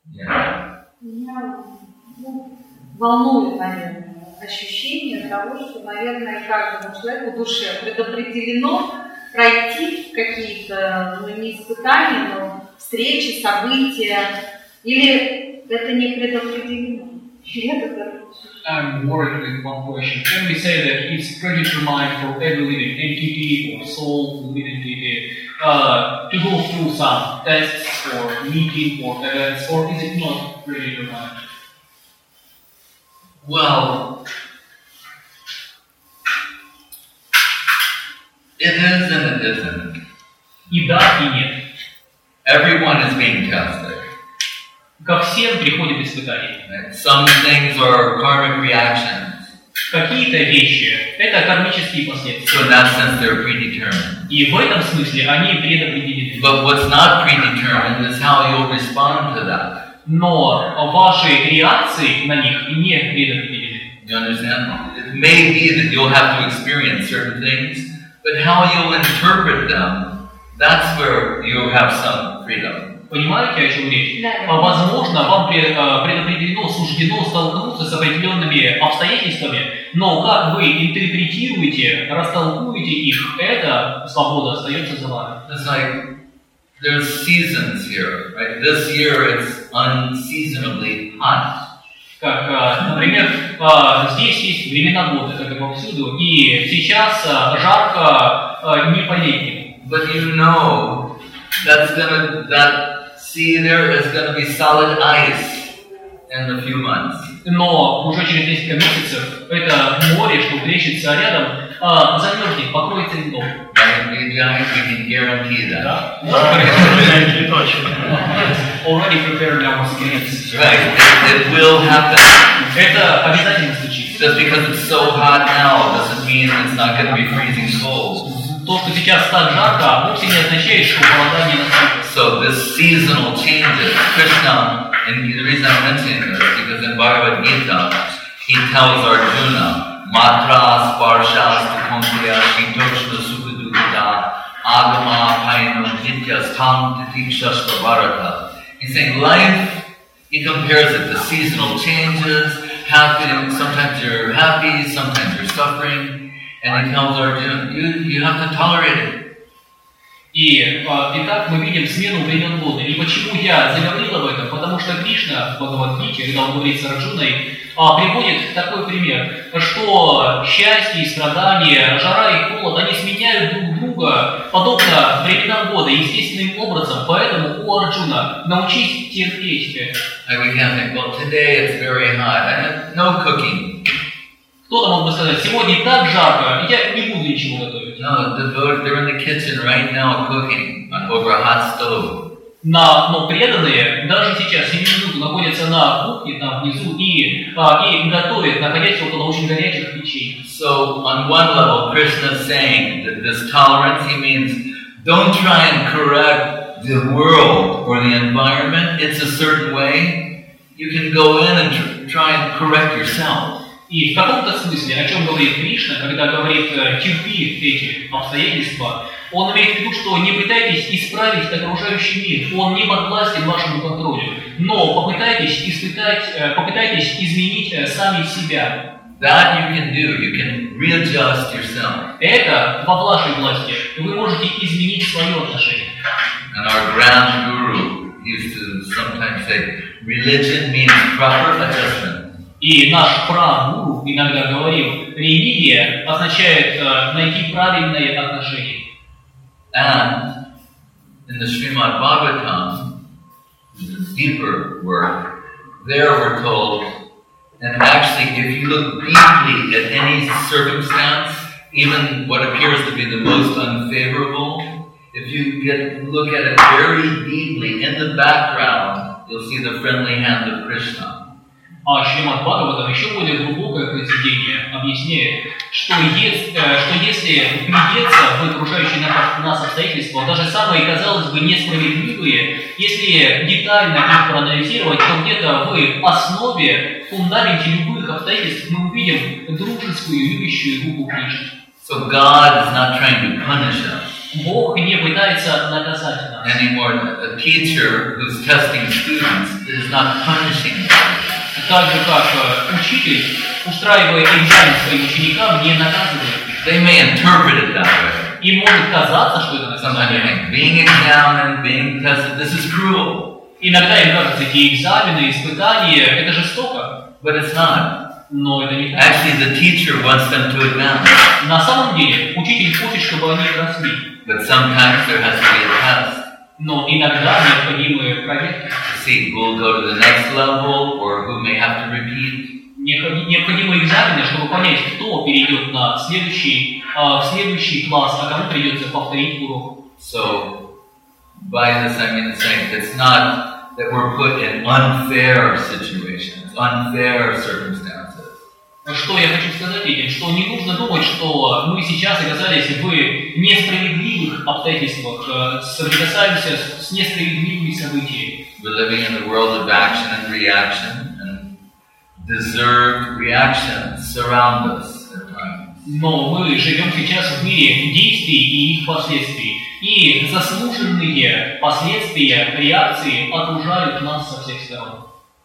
Yeah. Меня волнует, наверное, ощущение того, что, наверное, каждому человеку в душе предопределено пройти какие-то, не испытания, но встречи, события, или это не предопределено? I'm worried with one question. Can we say that it's predetermined for every living entity or soul, living entity, to go through some tests or meeting or events, or is it not predetermined? Well, it is and it isn't. И да, и нет. Everyone is being tested. Ко всем приходит испытание. Some things are karmic reactions. Какие-то вещи – это кармические последствия. So in that sense, they're predetermined. И в этом смысле они предопределены. But what's not predetermined is how you'll respond to that. Но ваши реакции на них не предопределены. You understand? It may be that you'll have to experience certain things, but how you'll interpret them, that's where you have some freedom. Понимаете, о чем речь? Да. Возможно, вам предопределено, суждено столкнуться с определенными обстоятельствами, но как вы интерпретируете, растолкуете их, эта свобода остается за вами. It's like there's seasons here, right? This year it's unseasonably hot. Как, например, здесь есть времена года, как и повсюду, и сейчас жарко не по-летнему. But you know that sea there is going to be solid ice in a few months. Но уже через несколько месяцев это море, что плещется рядом, замерзнет, покроется льдом. We can guarantee that. Да? Already prepared our skins. Right, it will happen. Это обязательно случится. Just because it's so hot now doesn't mean it's not going to be freezing cold. То, что сейчас так жарко, вовсе не означает, что холода не наступит. So this seasonal changes. Krishna, and the reason I'm mentioning this because in Bhagavad Gita, he tells Arjuna, Matra Sparshas Tukontiya Shitoshna Sukadukita Agama Paino Nitya Stam Titikshashva Bharata. He's saying life, he compares it to seasonal changes, happy, sometimes you're happy, sometimes you're suffering. And he tells Arjuna, you have to tolerate it. И итак, мы видим смену времен года. И почему я заговорил об этом? Потому что Кришна в Бхагавад-гите, когда он говорит с Арджуной, приводит такой пример, что счастье и страдания, жара и холод, они сменяют друг друга, подобно временам года, естественным образом. Поэтому у Арджуна научись терпеть это. We can't think, well, today it's very hot. And no cooking. Кто-то мог бы сказать, сегодня так жарко, я не буду ничего готовить. No, they're in the kitchen right now cooking over a hot stove. Но преданные даже сейчас 7 минут находятся на кухне там внизу и готовят, находясь около очень горячих печей. So on one level, Krishna is saying that this tolerance, he means don't try and correct the world or the environment. It's a certain way. You can go in and try and correct yourself. И в каком-то смысле, о чем говорит Кришна, когда говорит терпи эти обстоятельства, он имеет в виду, что не пытайтесь исправить окружающий мир, он не подвластен вашему контролю, но попытайтесь изменить сами себя. That you can do. You can readjust yourself. Это во вашей власти. Вы можете изменить свое отношение. And our grand guru used to sometimes say, religion means proper adjustment. И наш пра-гуру иногда говорил, религия означает найти правильные отношения. And in the Srimad Bhagavatam, the deeper work, there we're told, and actually if you look deeply at any circumstance, even what appears to be the most unfavorable, if you look at it very deeply, in the background, you'll see the friendly hand of Krishna. А Шримад Бхагаватам еще более глубокое произведение объясняет, что если вглядеться в окружающие нас обстоятельства, даже самые, казалось бы, несправедливые, если детально их проанализировать, то где-то в основе, в фундаменте любых обстоятельств мы увидим дружескую, любящую руку Кришны. So God is not trying to punish us. Бог не пытается наказать нас. Anymore, a teacher who's testing students is not punishing them. Так же, как учитель, устраивая экзамен своим ученикам, не наказывает их. They may interpret it that way. Им может казаться, что это Sometimes they наказание. think being examined, being tested, this is cruel. Иногда им кажется, эти экзамены, испытания, это жестоко. But it's not. Но это не так. Actually, the teacher wants them to advance. На самом деле, учитель хочет, чтобы они росли. But sometimes there has to be a test Но иногда необходимы проверки. to see who will go to the next level or who may have to repeat. Необходимы экзамены, чтобы понять, кто перейдет на в следующий класс, а кому придется повторить урок. So, by this I mean to say, it's not that we're put in unfair situations, unfair circumstances. Что я хочу сказать этим? Что не нужно думать, что мы сейчас оказались в несправедливых обстоятельствах, соприкасаемся с несправедливыми событиями. We're living in the world of action and reaction, and deserved reactions surround us at times. Но мы живем сейчас в мире действий и их последствий. И заслуженные последствия реакции окружают нас со всех сторон.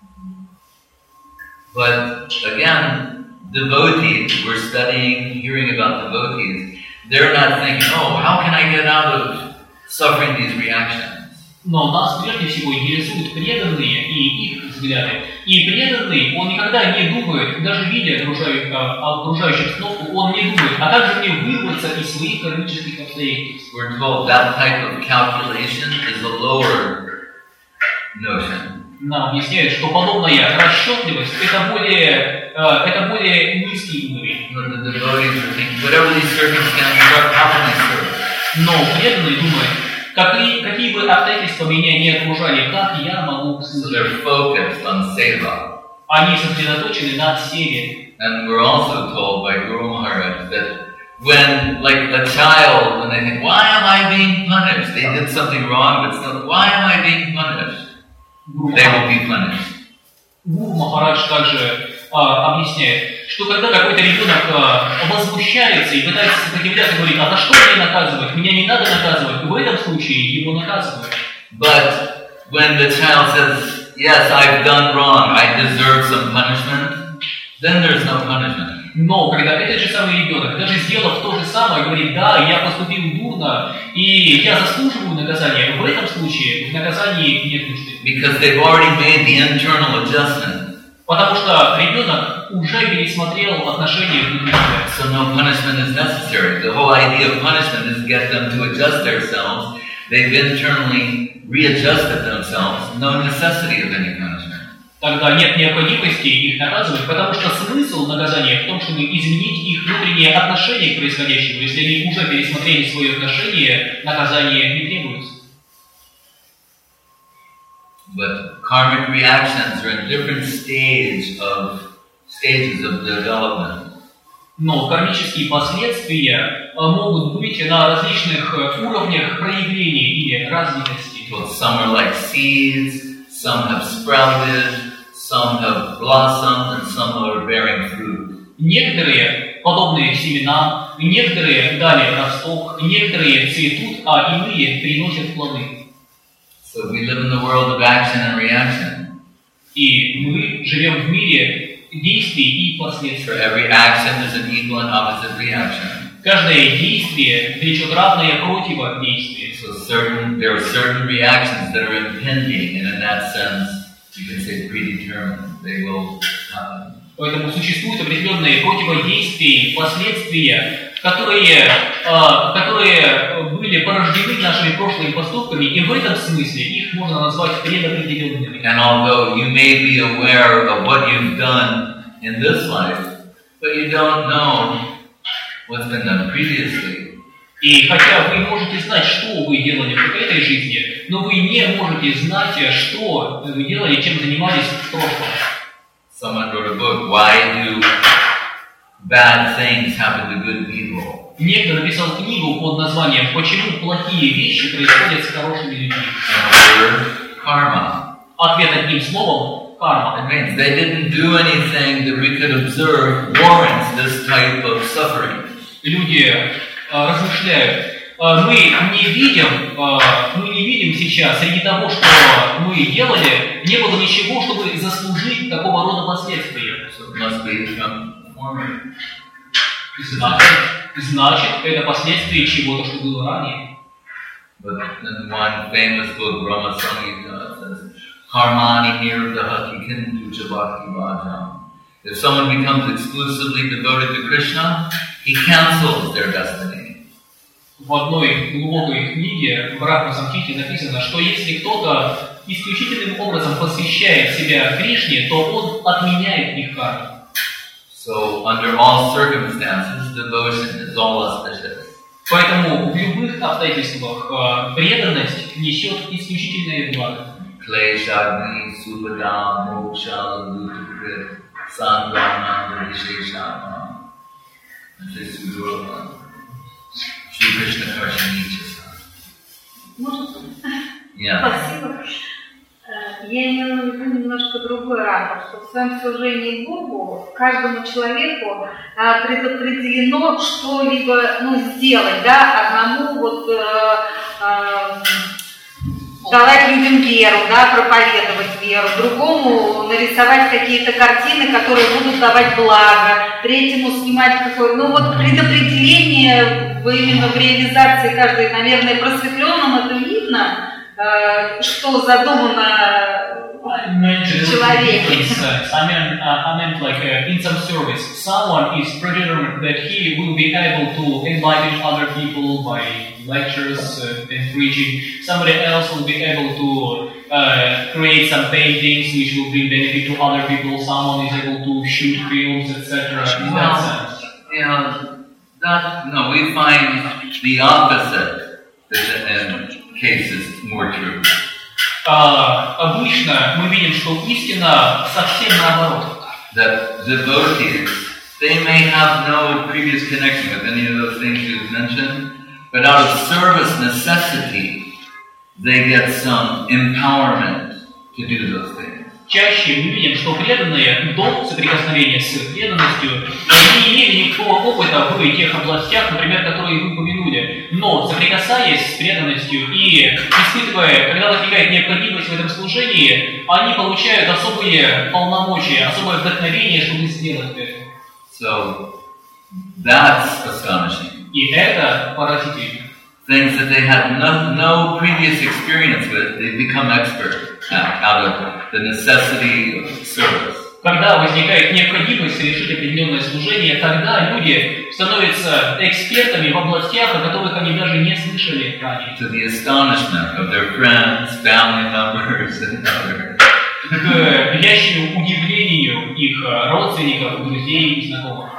But again, devotees, we're studying, hearing about devotees, they're not thinking, oh, how can I get out of suffering these reactions? Но нас прежде всего интересуют преданные и их взгляды. И преданный, он никогда не думает, даже видя окружающую обстановку, он не думает, а как же мне вырваться из своих кармических обстоятельств? We're told that type of calculation is a lower notion. Нам объясняют, что подобная расчетливость это более низкий уровень. But the devotees are thinking, whatever these circumstances are, how can I serve? Но преданный думает, какие бы обстоятельства меня не окружали, как я могу So служить. they're focused on seva. Они сосредоточены на севе. And we're also told by Guru Maharaj that when, like a child, when they think, why am I being punished? They did something wrong, but still, why am I being punished? They will be punished. Гуру Махарадж также объясняет, что когда какой-то ребенок возмущается и пытается сопротивляться, говорит, а за что меня наказывать? Меня не надо наказывать. В этом случае его наказывают. But when the child says, yes, I've done wrong, I deserve some punishment, then there's no punishment. Но когда этот же самый ребенок, даже сделав то же самое, говорит, да, я поступил дурно, и я заслуживаю наказания, в этом случае в наказании нет нужды. Because they've already made the internal adjustment. Потому что ребенок уже пересмотрел отношения внутри себя. So no punishment is necessary. The whole idea of punishment is to get them to adjust themselves. They've internally readjusted themselves. No necessity of any punishment. Тогда нет необходимости их наказывать, потому что смысл наказания в том, чтобы изменить их внутренние отношения к происходящему. Если они уже пересмотрели свое отношение, наказание не требуется. But karmic reactions are in different stages of development. Но кармические последствия могут быть на различных уровнях проявления или развитости. Well, some are like seeds, some have sprouted, some have blossomed, and some are bearing fruit. Некоторые подобные семенам, некоторые дали росток, некоторые цветут, а иные приносят плоды. So we live in the world of action and reaction. И мы живем в мире действий и For последствий. every action, there's an equal and opposite reaction. Каждое действие влечет равное противодействие. So there are certain reactions that are impending, and in that sense, you can say predetermined. They will happen. Поэтому существуют определенные противодействия, последствия, которые были порождены нашими прошлыми поступками, и в этом смысле их можно назвать предопределенными. And although you may be aware of what you've done in this life, but you don't know what's been done previously. И хотя вы можете знать, что вы делали в этой жизни, но вы не можете знать, что вы делали, чем занимались в прошлом. Someone wrote a book, Why Do Bad Things Happen to Good People? Некто написал книгу под названием «Почему плохие вещи происходят с хорошими людьми». And the word karma. Ответ одним словом – карма. It means they didn't do anything that we could observe warrants this type of suffering. Люди размышляют, мы не видим сейчас, среди того, что мы делали, не было ничего, чтобы заслужить такого рода последствия. So it must be from former. Значит, это последствия чего-то, что было ранее. But in one famous book, Brahma Samhita, says, Karmani nirdaha kikintu chabhakti bhajam. If someone becomes exclusively devoted to Krishna, he cancels their destiny. В одной глубокой книге Брахма Самхите написано, что если кто-то исключительным образом посвящает себя Кришне, то он отменяет их карму. So, under all circumstances, devotion is all auspicious. Поэтому в любых обстоятельствах преданность несет исключительное благо. Kleshagni subhadam moksha lutukrit sangrama visheshama. Shri Krishna Karshanichasa. Может? Yeah. Спасибо. Я имела в виду немножко другой ракурс, что в своем служении Богу каждому человеку предопределено что-либо сделать, да, одному давать людям веру, да, проповедовать веру, другому нарисовать какие-то картины, которые будут давать благо, третьему снимать какое-то, предопределение именно в реализации каждой, наверное, просветленном это видно, что задумано человеком. I meant like in some service, someone is predetermined that he will be able to enlighten other people by lectures and preaching. Somebody else will be able to create some paintings which will bring benefit to other people. Someone is able to shoot films, etc. In that sense. Yeah, we find the opposite in cases more true. Обычно мы видим, что истина совсем наоборот. That devotees, they may have no previous connection with any of those things you've mentioned, but out of service necessity, they get some empowerment to do those things. Чаще мы видим, что преданные до соприкосновения с преданностью не имели никакого опыта в тех областях, например, которые вы упомянули. Но соприкасаясь с преданностью и испытывая, когда возникает необходимость в этом служении, они получают особые полномочия, особое вдохновение, чтобы сделать это. So, that's astonishing. И это поразительно. Things that they had no previous experience with, they become expert out of the necessity of service. Когда возникает необходимость совершить определенное служение, тогда люди становятся экспертами в областях, о которых они даже не слышали ранее. To the astonishment of their friends, family members, and others. К вящему удивлению их родственников, друзей и знакомых.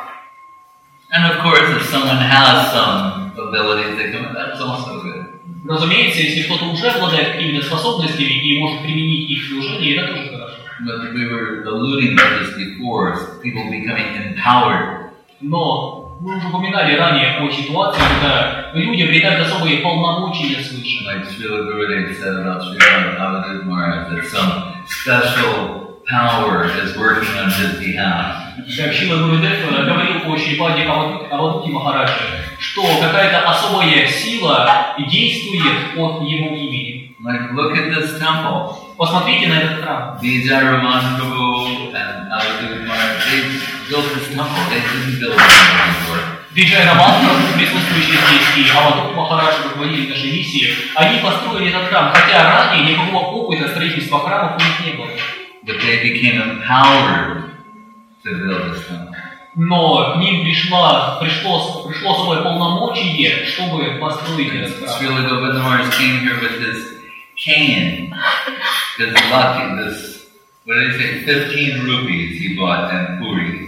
And of course, if someone has some abilities, that's also good. Разумеется, если кто-то уже обладает какими-то способностями и может применить их в служении, это тоже хорошо. But we were alluding to this before, people becoming empowered. Но мы уже упоминали ранее о ситуации, когда люди обретают особые полномочия свыше. Like Srila Gurudev said about Srila Avadut Maharaj, that some special power is working on his behalf. Как Шрила Гурудев говорил о Шрипаде Авадути Махараджи, что какая-то особая сила действует от его имени. Like, look at this temple. Посмотрите на этот храм. Vijay Raman Prabhu and Avadut Maharaj, they built this temple. They didn't build it before. Виджай Раман, присутствующий здесь, и Авадут Махарадж, руководитель нашей миссии, они построили этот храм, хотя ранее никакого опыта строительства храмов у них не было. But they became empowered to build this temple. Но к ним пришло особое полномочие, чтобы построить этот храм. Srila Govinda Maharaj came here with his cane, his lucky, what did he say, 15 rupees he bought in Puri.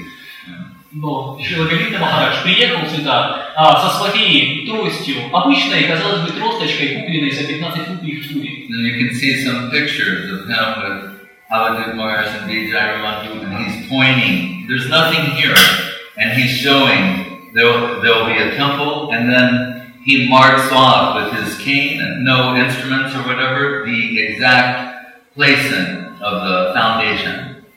Но Шрила Говинда Махарадж приехал сюда со своей тростью, обычной, казалось бы, тросточкой, купленной за 15 рублей в Пури. And you can see some pictures of him with Avadut Maharaj and Vijay Raman, and he's pointing. There's nothing here, and he's showing there'll be a temple, and then he marks off with his cane and no instruments or whatever the exact placing of the foundation.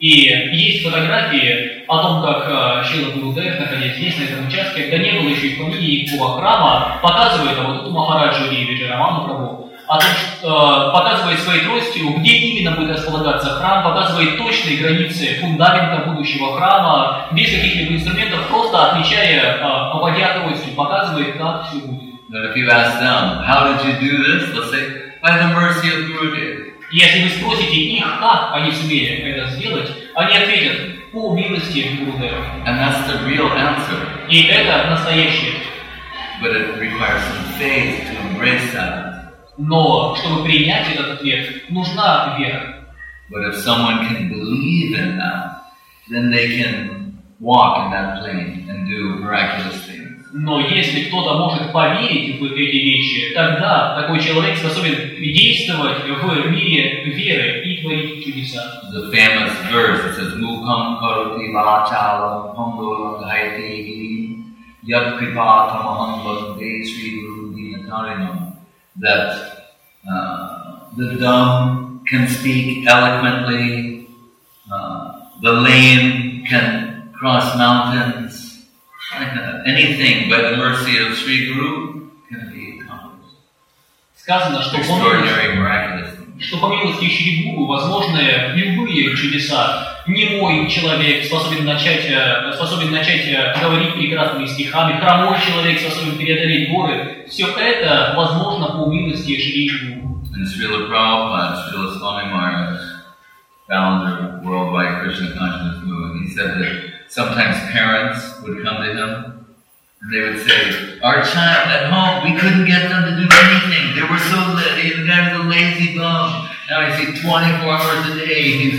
И есть фотографии о том, как Шрила Гурудев, находясь здесь, на этом участке, когда не было еще и в помине никакого храма, показывает вот эту Махараджу и Виджараману Прабху, о том, что показывает своей тростью, где именно будет располагаться храм, показывает точные границы фундамента будущего храма, без каких-либо инструментов, просто отмечая, обводя тростью, показывает, как все будет. But if you ask them, how did you do this? They'll say, by the mercy of Gurudev. Если вы спросите их, как они сумели это сделать, они ответят, по милости Гурудева. And that's the real answer. И это настоящее. But it requires some faith to embrace that. Но, чтобы принять этот ответ, нужна вера. But if someone can believe in that, then they can walk in that plane and do miraculous things. Но если кто-то может поверить в эти вещи, тогда такой человек способен действовать в мире веры и творить чудеса. The famous verse that says, Mukham karoti vachalam pandolam haiti yad kripatamaham bhagavate Sri Guru Dinatarinam. That the dumb can speak eloquently, the lame can cross mountains. Anything by the mercy of Sri Guru can be accomplished. Сказано, что Extraordinary, miraculous things. Что по милости Шри Гуру возможны любые чудеса. Немой человек способен начать говорить прекрасными стихами, хромой человек способен преодолеть горы. Все это возможно по милости Шри Гуру. And Srila Prabhupada, Srila Swami Maharaj, founder of Worldwide Krishna Consciousness Movement, he said that sometimes parents would come to him and they would say, our child at home, we couldn't get them to do anything. They were so lazy, the guy was a lazy bum. Now I see 24 hours a day he's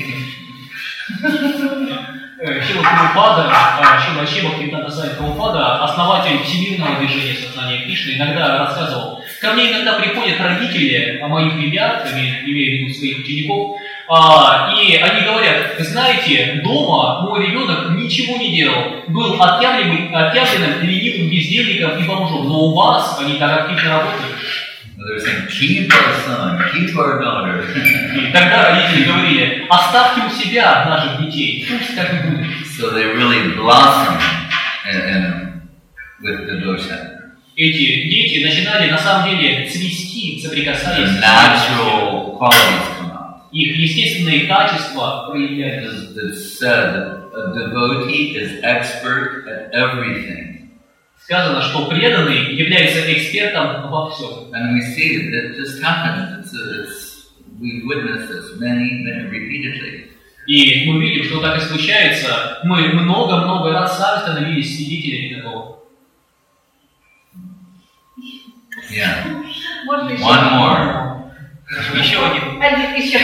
Шрила Прабхупада, Шрила Шива Бхактивинода Свами Прабхупада, основатель всемирного движения сознания Кришны, иногда рассказывал, ко мне иногда приходят родители моих ребят, имея в виду своих учеников, и они говорят, знаете, дома мой ребенок ничего не делал, был отъявленным, ленивым бездельником и бомжом, но у вас они так активно работают. saying, keep our son, keep our daughter. И тогда родители говорили, оставьте у себя наших детей, пусть так и будет. So they really blossom with the dosha. Эти дети начинали на самом деле цвести, соприкасаясь с natural qualities come out. Их естественные качества проявляются. It's said that a devotee is expert at everything. Сказано, что преданный является экспертом во всем. And we see that it just happens. We've witnessed this many repeatedly. И мы видим, что так и случается. Мы много-много раз сами становились свидетелями такого. Yeah. Можно еще? One more. Еще один. Еще.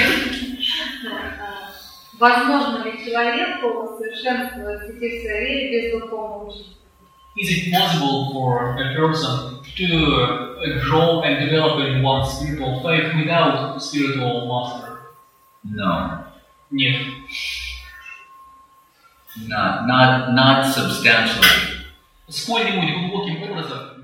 Возможно ли человеку совершенствовать в своей вере без духовного учителя? Is it possible for a person to grow and develop in one's spiritual faith without a spiritual master? No. Нет. Not substantially. Сколь-нибудь глубоким образом